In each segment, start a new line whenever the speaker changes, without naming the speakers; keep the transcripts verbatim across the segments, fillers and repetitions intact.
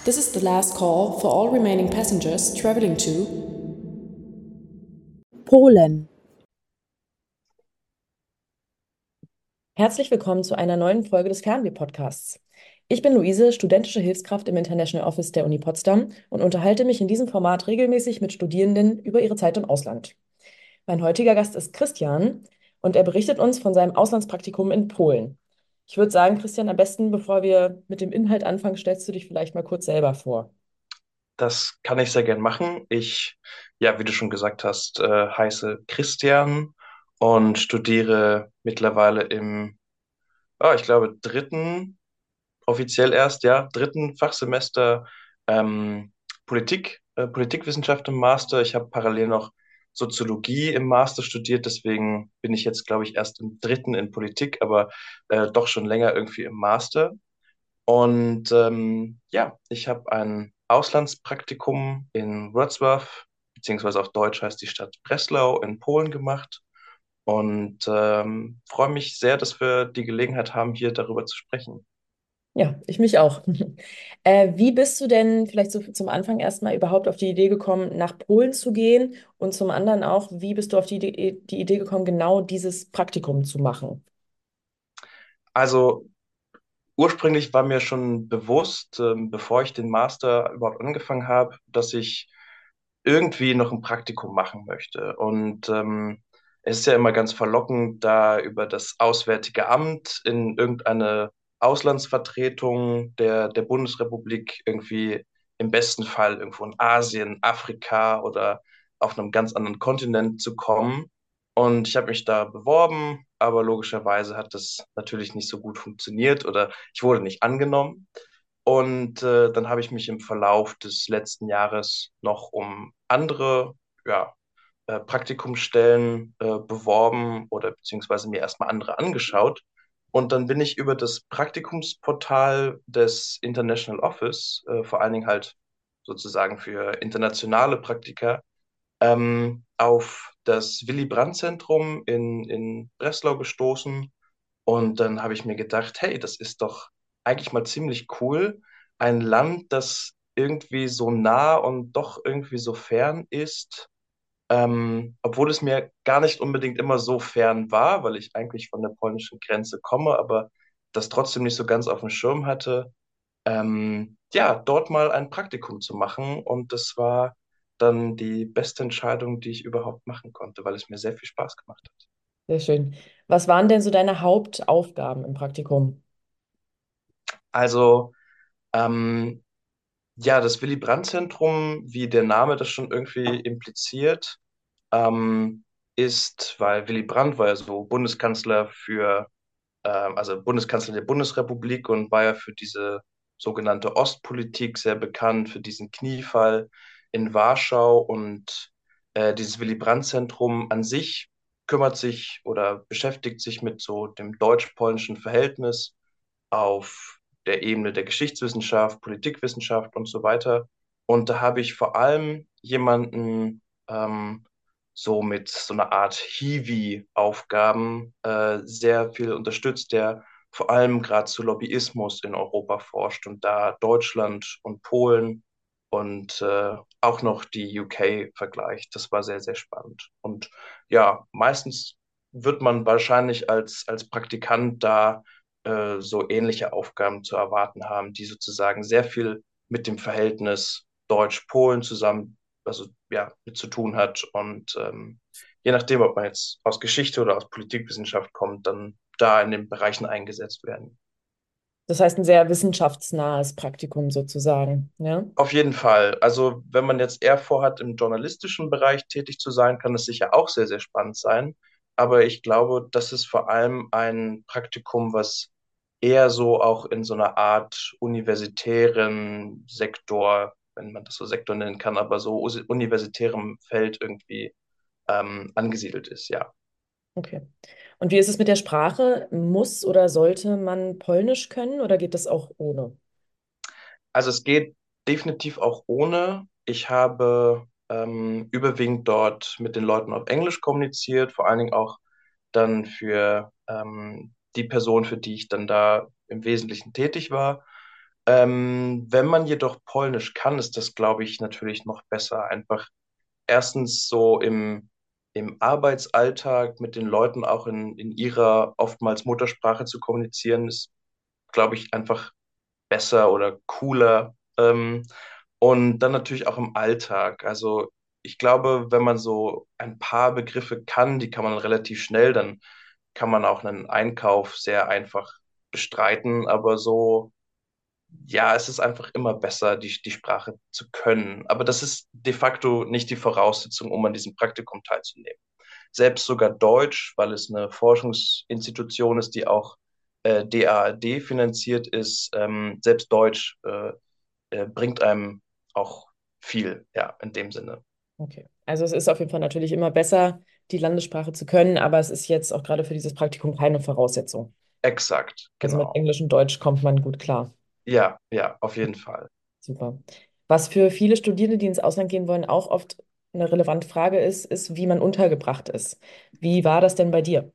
This is the last call for all remaining passengers traveling to
Polen.
Herzlich willkommen zu einer neuen Folge des Fernweh-Podcasts. Ich bin Luise, studentische Hilfskraft im International Office der Uni Potsdam und unterhalte mich in diesem Format regelmäßig mit Studierenden über ihre Zeit im Ausland. Mein heutiger Gast ist Christian und er berichtet uns von seinem Auslandspraktikum in Polen. Ich würde sagen, Christian, am besten, bevor wir mit dem Inhalt anfangen, stellst du dich vielleicht mal kurz selber vor.
Das kann ich sehr gern machen. Ich, ja, wie du schon gesagt hast, äh, heiße Christian und studiere mittlerweile im, ah, ich glaube, dritten, offiziell erst, ja, dritten Fachsemester ähm, Politik, äh, Politikwissenschaft im Master. Ich habe parallel noch Soziologie im Master studiert, deswegen bin ich jetzt, glaube ich, erst im dritten in Politik, aber äh, doch schon länger irgendwie im Master. Und ähm, ja, ich habe ein Auslandspraktikum in Wrocław, beziehungsweise auf Deutsch heißt die Stadt Breslau in Polen gemacht und ähm, freue mich sehr, dass wir die Gelegenheit haben, hier darüber zu sprechen.
Ja, ich mich auch. Äh, wie bist du denn vielleicht so zum Anfang erstmal überhaupt auf die Idee gekommen, nach Polen zu gehen? Und zum anderen auch, wie bist du auf die Idee, die Idee gekommen, genau dieses Praktikum zu machen?
Also ursprünglich war mir schon bewusst, ähm, bevor ich den Master überhaupt angefangen habe, dass ich irgendwie noch ein Praktikum machen möchte. Und ähm, es ist ja immer ganz verlockend, da über das Auswärtige Amt in irgendeine Auslandsvertretung der, der Bundesrepublik irgendwie im besten Fall irgendwo in Asien, Afrika oder auf einem ganz anderen Kontinent zu kommen. Und ich habe mich da beworben, aber logischerweise hat das natürlich nicht so gut funktioniert oder ich wurde nicht angenommen. Und äh, dann habe ich mich im Verlauf des letzten Jahres noch um andere, ja, äh, Praktikumsstellen äh, beworben oder beziehungsweise mir erstmal andere angeschaut. Und dann bin ich über das Praktikumsportal des International Office, äh, vor allen Dingen halt sozusagen für internationale Praktika, ähm, auf das Willy Brandt-Zentrum in, in Breslau gestoßen. Und dann habe ich mir gedacht, hey, das ist doch eigentlich mal ziemlich cool. Ein Land, das irgendwie so nah und doch irgendwie so fern ist, ähm, obwohl es mir gar nicht unbedingt immer so fern war, weil ich eigentlich von der polnischen Grenze komme, aber das trotzdem nicht so ganz auf dem Schirm hatte, ähm, ja, dort mal ein Praktikum zu machen. Und das war dann die beste Entscheidung, die ich überhaupt machen konnte, weil es mir sehr viel Spaß gemacht hat.
Sehr schön. Was waren denn so deine Hauptaufgaben im Praktikum?
Also, ähm, ja, das Willy Brandt-Zentrum, wie der Name das schon irgendwie impliziert, ähm, ist, weil Willy Brandt war ja so Bundeskanzler für, ähm, also Bundeskanzler der Bundesrepublik und war ja für diese sogenannte Ostpolitik sehr bekannt, für diesen Kniefall in Warschau. Und äh, dieses Willy Brandt-Zentrum an sich kümmert sich oder beschäftigt sich mit so dem deutsch-polnischen Verhältnis auf der Ebene der Geschichtswissenschaft, Politikwissenschaft und so weiter. Und da habe ich vor allem jemanden ähm, so mit so einer Art Hiwi-Aufgaben äh, sehr viel unterstützt, der vor allem gerade zu Lobbyismus in Europa forscht und da Deutschland und Polen und äh, auch noch die U K vergleicht. Das war sehr, sehr spannend. Und ja, meistens wird man wahrscheinlich als, als Praktikant da äh, so ähnliche Aufgaben zu erwarten haben, die sozusagen sehr viel mit dem Verhältnis Deutsch-Polen zusammen, also ja, mit zu tun hat. Und ähm, je nachdem, ob man jetzt aus Geschichte oder aus Politikwissenschaft kommt, dann da in den Bereichen eingesetzt werden.
Das heißt, ein sehr wissenschaftsnahes Praktikum sozusagen, ja?
Auf jeden Fall. Also wenn man jetzt eher vorhat, im journalistischen Bereich tätig zu sein, kann es sicher auch sehr, sehr spannend sein. Aber ich glaube, das ist vor allem ein Praktikum, was eher so auch in so einer Art universitären Sektor, wenn man das so Sektor nennen kann, aber so us- universitärem Feld irgendwie ähm, angesiedelt ist, ja.
Okay. Und wie ist es mit der Sprache? Muss oder sollte man Polnisch können oder geht das auch ohne?
Also es geht definitiv auch ohne. Ich habe ähm, überwiegend dort mit den Leuten auf Englisch kommuniziert, vor allen Dingen auch dann für ähm, die Person, für die ich dann da im Wesentlichen tätig war. Ähm, wenn man jedoch Polnisch kann, ist das, glaube ich, natürlich noch besser. Einfach erstens so im, im Arbeitsalltag mit den Leuten auch in, in ihrer oftmals Muttersprache zu kommunizieren, ist, glaube ich, einfach besser oder cooler. Ähm, und dann natürlich auch im Alltag. Also ich glaube, wenn man so ein paar Begriffe kann, die kann man relativ schnell, dann kann man auch einen Einkauf sehr einfach bestreiten. Aber so, ja, es ist einfach immer besser, die, die Sprache zu können. Aber das ist de facto nicht die Voraussetzung, um an diesem Praktikum teilzunehmen. Selbst sogar Deutsch, weil es eine Forschungsinstitution ist, die auch äh, D A A D finanziert ist, ähm, selbst Deutsch äh, äh, bringt einem auch viel, ja, in dem Sinne.
Okay. Also es ist auf jeden Fall natürlich immer besser, die Landessprache zu können, aber es ist jetzt auch gerade für dieses Praktikum keine Voraussetzung.
Exakt,
Also mit
genau.
Englisch und Deutsch kommt man gut klar.
Ja, ja, auf jeden Fall.
Super. Was für viele Studierende, die ins Ausland gehen wollen, auch oft eine relevante Frage ist, ist, wie man untergebracht ist. Wie war das denn bei dir?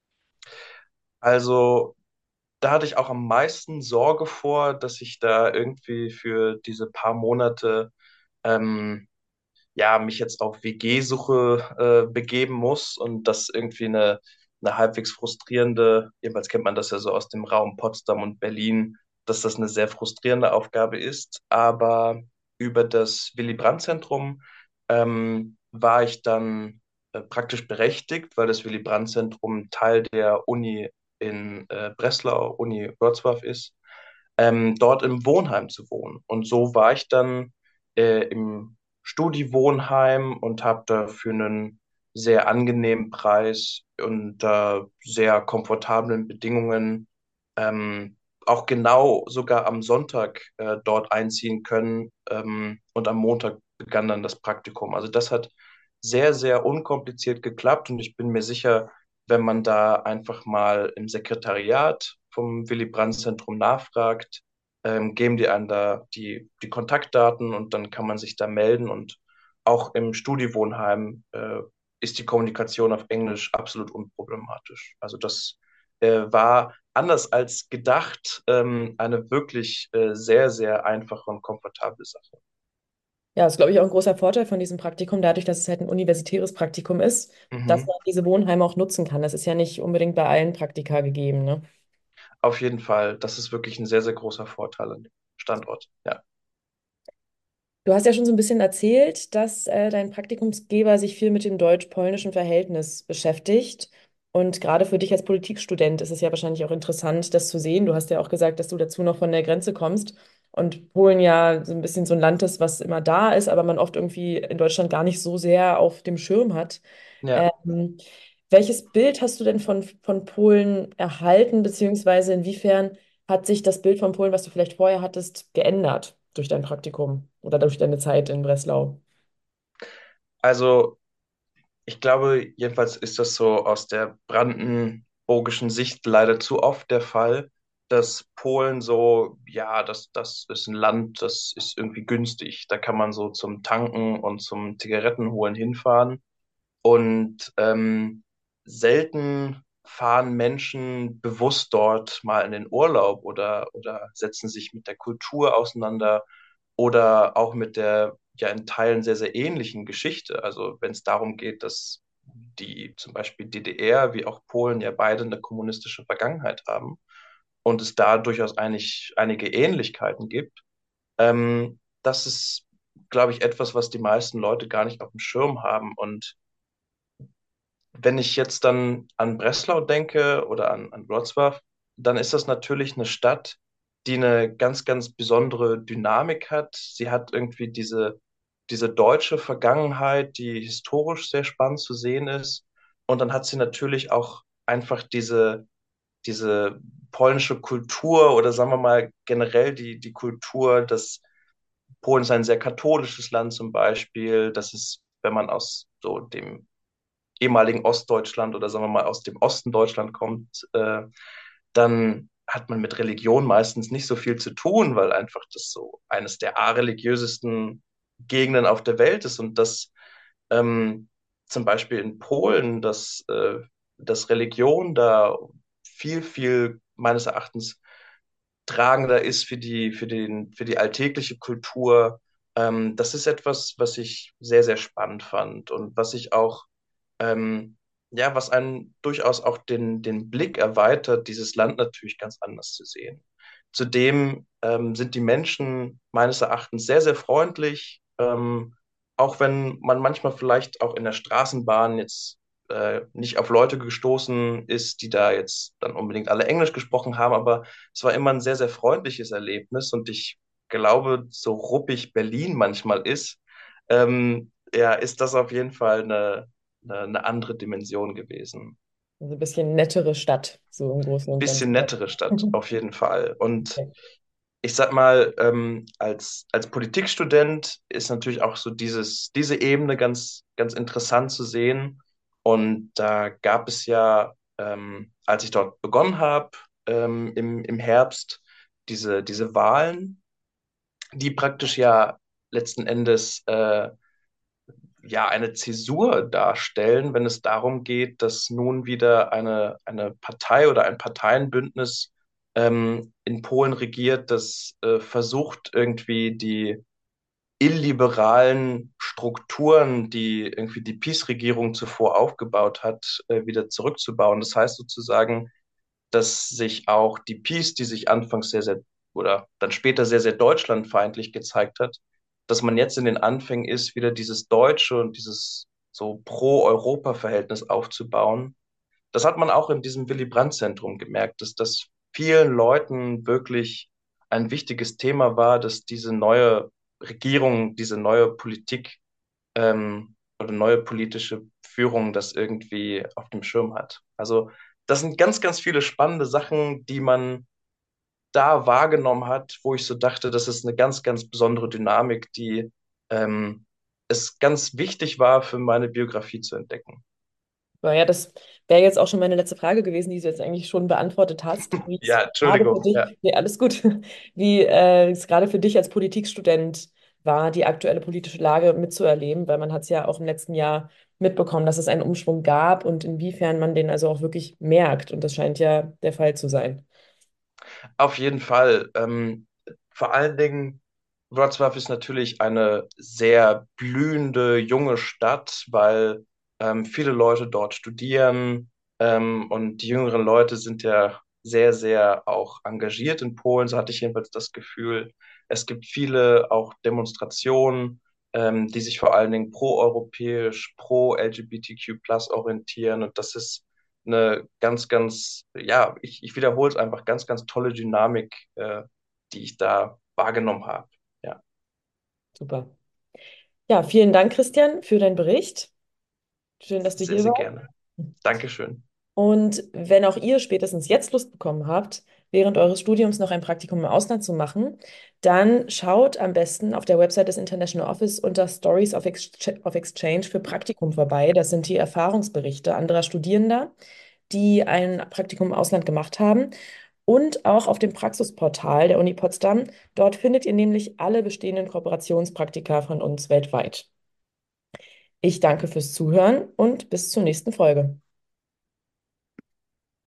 Also, da hatte ich auch am meisten Sorge vor, dass ich da irgendwie für diese paar Monate ähm, ja, mich jetzt auf W G-Suche äh, begeben muss und das irgendwie eine, eine halbwegs frustrierende, jedenfalls kennt man das ja so aus dem Raum Potsdam und Berlin, dass das eine sehr frustrierende Aufgabe ist. Aber über das Willy-Brandt-Zentrum ähm, war ich dann äh, praktisch berechtigt, weil das Willy-Brandt-Zentrum Teil der Uni in äh, Breslau, Uni Wrocław ist, ähm, dort im Wohnheim zu wohnen. Und so war ich dann äh, im Studi-Wohnheim und habe da für einen sehr angenehmen Preis und äh, sehr komfortablen Bedingungen ähm, auch genau sogar am Sonntag äh, dort einziehen können. Ähm, und am Montag begann dann das Praktikum. Also das hat sehr, sehr unkompliziert geklappt und ich bin mir sicher, wenn man da einfach mal im Sekretariat vom Willy Brandt-Zentrum nachfragt, ähm, geben die einem da die, die Kontaktdaten und dann kann man sich da melden. Und auch im Studienwohnheim äh, ist die Kommunikation auf Englisch absolut unproblematisch. Also das äh, war anders als gedacht ähm, eine wirklich äh, sehr, sehr einfache und komfortable Sache.
Ja, das ist, glaube ich, auch ein großer Vorteil von diesem Praktikum, dadurch, dass es halt ein universitäres Praktikum ist, dass
Mhm.
man diese Wohnheime auch nutzen kann. Das ist ja nicht unbedingt bei allen Praktika gegeben, ne?
Auf jeden Fall, das ist wirklich ein sehr, sehr großer Vorteil an dem Standort. Ja.
Du hast ja schon so ein bisschen erzählt, dass äh, dein Praktikumsgeber sich viel mit dem deutsch-polnischen Verhältnis beschäftigt. Und gerade für dich als Politikstudent ist es ja wahrscheinlich auch interessant, das zu sehen. Du hast ja auch gesagt, dass du dazu noch von der Grenze kommst und Polen ja so ein bisschen so ein Land ist, was immer da ist, aber man oft irgendwie in Deutschland gar nicht so sehr auf dem Schirm hat.
Ja.
Ähm, welches Bild hast du denn von, von Polen erhalten, beziehungsweise inwiefern hat sich das Bild von Polen, was du vielleicht vorher hattest, geändert durch dein Praktikum oder durch deine Zeit in Breslau?
Also ich glaube, jedenfalls ist das so aus der brandenburgischen Sicht leider zu oft der Fall, dass Polen so, ja, das, das ist ein Land, das ist irgendwie günstig. Da kann man so zum Tanken und zum Zigarettenholen hinfahren. Und ähm, selten fahren Menschen bewusst dort mal in den Urlaub oder, oder setzen sich mit der Kultur auseinander oder auch mit der ja in Teilen sehr, sehr ähnlichen Geschichte. Also wenn es darum geht, dass die zum Beispiel D D R wie auch Polen ja beide eine kommunistische Vergangenheit haben und es da durchaus einig, einige Ähnlichkeiten gibt. Ähm, das ist, glaube ich, etwas, was die meisten Leute gar nicht auf dem Schirm haben. Und wenn ich jetzt dann an Breslau denke oder an, an Wrocław, dann ist das natürlich eine Stadt, die eine ganz, ganz besondere Dynamik hat. Sie hat irgendwie diese, diese deutsche Vergangenheit, die historisch sehr spannend zu sehen ist. Und dann hat sie natürlich auch einfach diese, diese polnische Kultur oder sagen wir mal generell die, die Kultur, dass Polen ist ein sehr katholisches Land zum Beispiel. Das ist, wenn man aus so dem ehemaligen Ostdeutschland oder sagen wir mal aus dem Osten Deutschland kommt, äh, dann hat man mit Religion meistens nicht so viel zu tun, weil einfach das so eines der areligiösesten Gegenden auf der Welt ist und das ähm, zum Beispiel in Polen, dass, äh, dass Religion da viel, viel meines Erachtens tragender ist für die, für den, für die alltägliche Kultur. Ähm, das ist etwas, was ich sehr, sehr spannend fand und was ich auch, ähm, ja, was einen durchaus auch den, den Blick erweitert, dieses Land natürlich ganz anders zu sehen. Zudem ähm, sind die Menschen meines Erachtens sehr, sehr freundlich, ähm, auch wenn man manchmal vielleicht auch in der Straßenbahn jetzt äh, nicht auf Leute gestoßen ist, die da jetzt dann unbedingt alle Englisch gesprochen haben, aber es war immer ein sehr, sehr freundliches Erlebnis und ich glaube, so ruppig Berlin manchmal ist, ähm, ja, ist das auf jeden Fall eine, eine, eine andere Dimension gewesen.
Also ein bisschen nettere Stadt, so im Großen und
Bisschen
Ganzen.
nettere Stadt, auf jeden Fall. Und
Okay.
ich sag mal, ähm, als, als Politikstudent ist natürlich auch so dieses, diese Ebene ganz, ganz interessant zu sehen. Und da gab es ja, ähm, als ich dort begonnen habe, ähm, im, im Herbst, diese, diese Wahlen, die praktisch ja letzten Endes äh, ja eine Zäsur darstellen, wenn es darum geht, dass nun wieder eine, eine Partei oder ein Parteienbündnis ähm, in Polen regiert, das äh, versucht irgendwie die illiberalen Strukturen, die irgendwie die PiS-Regierung zuvor aufgebaut hat, äh, wieder zurückzubauen. Das heißt sozusagen, dass sich auch die PiS, die sich anfangs sehr, sehr oder dann später sehr, sehr deutschlandfeindlich gezeigt hat, dass man jetzt in den Anfängen ist, wieder dieses deutsche und dieses so Pro-Europa-Verhältnis aufzubauen. Das hat man auch in diesem Willy Brandt-Zentrum gemerkt, dass das vielen Leuten wirklich ein wichtiges Thema war, dass diese neue Regierung, diese neue Politik ähm, oder neue politische Führung das irgendwie auf dem Schirm hat. Also das sind ganz, ganz viele spannende Sachen, die man da wahrgenommen hat, wo ich so dachte, das ist eine ganz, ganz besondere Dynamik, die ähm, es ganz wichtig war, für meine Biografie zu entdecken.
Aber ja, das wäre jetzt auch schon meine letzte Frage gewesen, die du jetzt eigentlich schon beantwortet hast. Wie es
Ja,
gerade für
Entschuldigung. Ja.
dich, nee, alles gut, wie äh, es gerade für dich als Politikstudent war, die aktuelle politische Lage mitzuerleben, weil man hat es ja auch im letzten Jahr mitbekommen, dass es einen Umschwung gab und inwiefern man den also auch wirklich merkt. Und das scheint ja der Fall zu sein.
Auf jeden Fall. Ähm, vor allen Dingen, Wrocław ist natürlich eine sehr blühende, junge Stadt, weil ähm, viele Leute dort studieren ähm, und die jüngeren Leute sind ja sehr, sehr auch engagiert in Polen, so hatte ich jedenfalls das Gefühl. Es gibt viele auch Demonstrationen, ähm, die sich vor allen Dingen pro-europäisch, pro-L G B T Q plus orientieren und das ist eine ganz, ganz, ja, ich, ich wiederhole es einfach, ganz, ganz tolle Dynamik, äh, die ich da wahrgenommen habe. Ja,
Super. Ja, vielen Dank, Christian, für deinen Bericht. Schön, dass du
sehr,
hier
sehr
warst.
gerne. Dankeschön.
Und wenn auch ihr spätestens jetzt Lust bekommen habt, während eures Studiums noch ein Praktikum im Ausland zu machen, dann schaut am besten auf der Website des International Office unter Stories of, Exch of Exchange für Praktikum vorbei. Das sind die Erfahrungsberichte anderer Studierender, die ein Praktikum im Ausland gemacht haben. Und auch auf dem Praxisportal der Uni Potsdam. Dort findet ihr nämlich alle bestehenden Kooperationspraktika von uns weltweit. Ich danke fürs Zuhören und bis zur nächsten Folge.